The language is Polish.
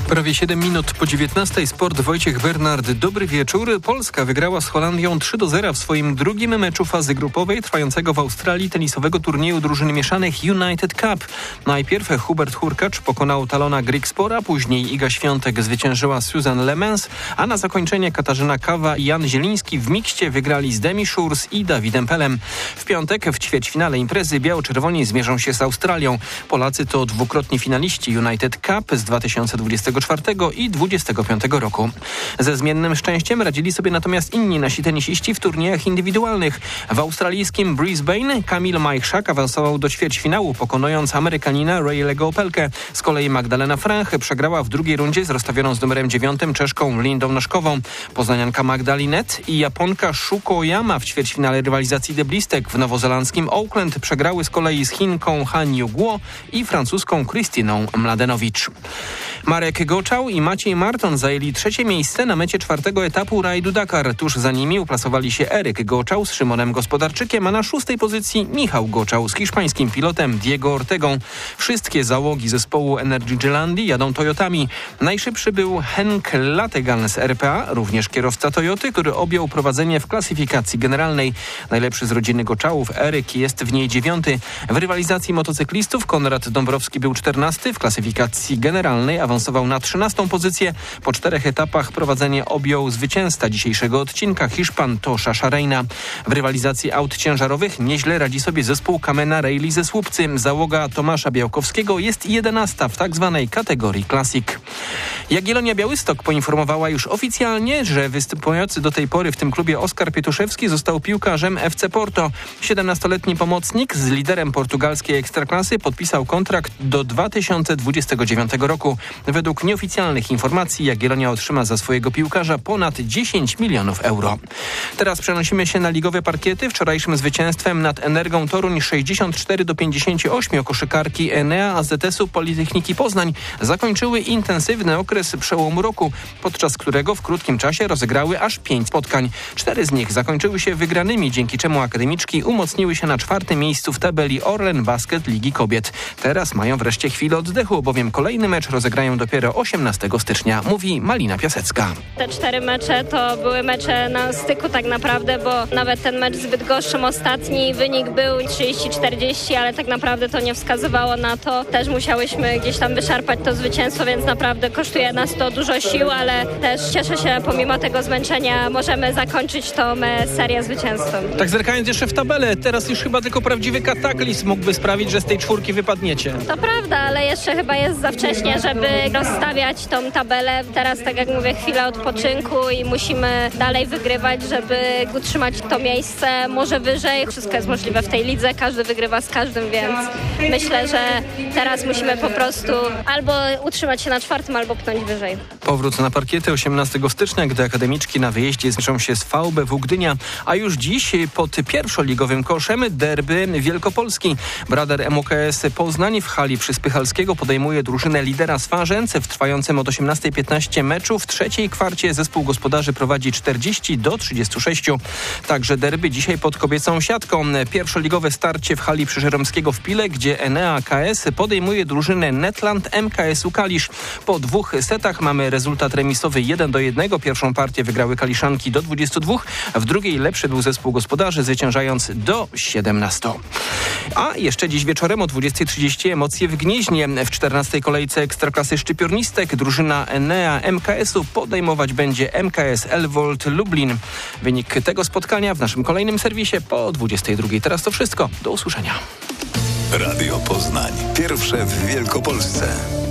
Prawie 7 minut po 19:00 sport Wojciech Bernard. Dobry wieczór. Polska wygrała z Holandią 3-0 w swoim drugim meczu fazy grupowej trwającego w Australii tenisowego turnieju drużyn mieszanych United Cup. Najpierw Hubert Hurkacz pokonał Talona Griekspoor, później Iga Świątek zwyciężyła Suzanne Lemmens, a na zakończenie Katarzyna Kawa i Jan Zieliński w mikście wygrali z Demi Schuurs i Dawidem Pelem. W piątek w ćwierćfinale imprezy biało-czerwoni zmierzą się z Australią. Polacy to dwukrotni finaliści United Cup z 2024 i 2025 roku. Ze zmiennym szczęściem radzili sobie natomiast inni nasi tenisiści w turniejach indywidualnych. W australijskim Brisbane Kamil Majchrzak awansował do ćwierćfinału, pokonując Amerykanina Rayleigha Opelkę. Z kolei Magdalena Franch przegrała w drugiej rundzie z rozstawioną z numerem 9 Czeszką Lindą Noszkową. Poznanianka Magda Linette i Japonka Shuko Oyama w ćwierćfinale rywalizacji deblistek w nowozelandzkim Auckland przegrały z kolei z Chinką Han Yu-guo i francuską Krystyną Mladenowicz. Marek Goczał i Maciej Marton zajęli trzecie miejsce na mecie czwartego etapu rajdu Dakar. Tuż za nimi uplasowali się Eryk Goczał z Szymonem Gospodarczykiem, a na szóstej pozycji Michał Goczał z hiszpańskim pilotem Diego Ortegą. Wszystkie załogi zespołu Energy Gelandii jadą Toyotami. Najszybszy był Henk Lategan z RPA, również kierowca Toyoty, który objął prowadzenie w klasyfikacji generalnej. Najlepszy z rodziny Goczałów, Eryk, jest w niej 9. W rywalizacji motocyklistów Konrad Dąbrowski był 14. W klasyfikacji generalnej awansował na 13. pozycję. Po 4 etapach prowadzenie objął zwycięzca dzisiejszego odcinka, Hiszpan Tosza Szarejna. W rywalizacji aut ciężarowych nieźle radzi sobie zespół Kamena Rally ze Słupcy. Załoga Tomasza Białkowskiego jest 11. w tzw. kategorii Classic. Jagiellonia Białystok poinformowała już oficjalnie, że występujący do tej pory w tym klubie Oskar Pietuszewski został piłkarzem FC Porto. 17-letni pomocnik z liderem portugalskiej ekstraklasy podpisał kontrakt do 2029 roku. Według nieoficjalnych informacji Jagiellonia otrzyma za swojego piłkarza ponad 10 milionów euro. Teraz przenosimy się na ligowe parkiety. Wczorajszym zwycięstwem nad Energą Toruń 64-58 koszykarki Enea AZS-u Politechniki Poznań zakończyły intensywny okres przełomu roku, podczas którego w krótkim czasie rozegrały aż 5 spotkań. 4 z nich zakończyły się wygranymi, dzięki czemu akademiczki umocniły się na 4. miejscu w tabeli Orlen Basket Ligi Kobiet. Teraz mają wreszcie chwilę oddechu, bowiem kolejny mecz rozegrają dopiero 18 stycznia, mówi Malina Piasecka. Te 4 mecze to były mecze na styku tak naprawdę, bo nawet ten mecz z Bydgoszczą ostatni wynik był 30-40, ale tak naprawdę to nie wskazywało na to. Też musiałyśmy gdzieś tam wyszarpać to zwycięstwo, więc naprawdę kosztuje nas to dużo sił, ale też cieszę się, pomimo tego zmęczenia możemy zakończyć tą serię zwycięstwem. Tak zerkając jeszcze w tabelę, teraz już chyba tylko prawdziwy kataklizm mógłby sprawić, że z tej 4 wypadniecie. To prawda, ale jeszcze chyba jest za wcześnie, żeby rozstawiać tą tabelę. Teraz, tak jak mówię, chwila odpoczynku i musimy dalej wygrywać, żeby utrzymać to miejsce może wyżej. Wszystko jest możliwe w tej lidze, każdy wygrywa z każdym, więc myślę, że teraz musimy po prostu albo utrzymać się na 4, albo pchnąć wyżej. Powrót na parkiety 18 stycznia, gdy akademiczki na wyjeździe zmierzą się z VBW Gdynia, a już dziś pod pierwszoligowym koszem derby Wielkopolski. Brader MUKS Poznań w hali przy Spychalskiego podejmuje drużynę lidera Swarzędz. W trwającym od 18:15 meczu w trzeciej kwarcie zespół gospodarzy prowadzi 40-36. Także derby dzisiaj pod kobiecą siatką. Pierwszoligowe starcie w hali przy Żeromskiego w Pile, gdzie Enea KS podejmuje drużynę Netland MKS-u Kalisz. Po 2 setach mamy rezultat remisowy 1-1. Pierwszą partię wygrały Kaliszanki do 22. W drugiej lepszy był zespół gospodarzy, zwyciężając do 17. A jeszcze dziś wieczorem o 20:30 emocje w Gnieźnie. W 14. kolejce Ekstraklasy Szczypiornistek drużyna Enea MKS-u podejmować będzie MKS Elwold Lublin. Wynik tego spotkania w naszym kolejnym serwisie po 22:00. Teraz to wszystko. Do usłyszenia. Radio Poznań. Pierwsze w Wielkopolsce.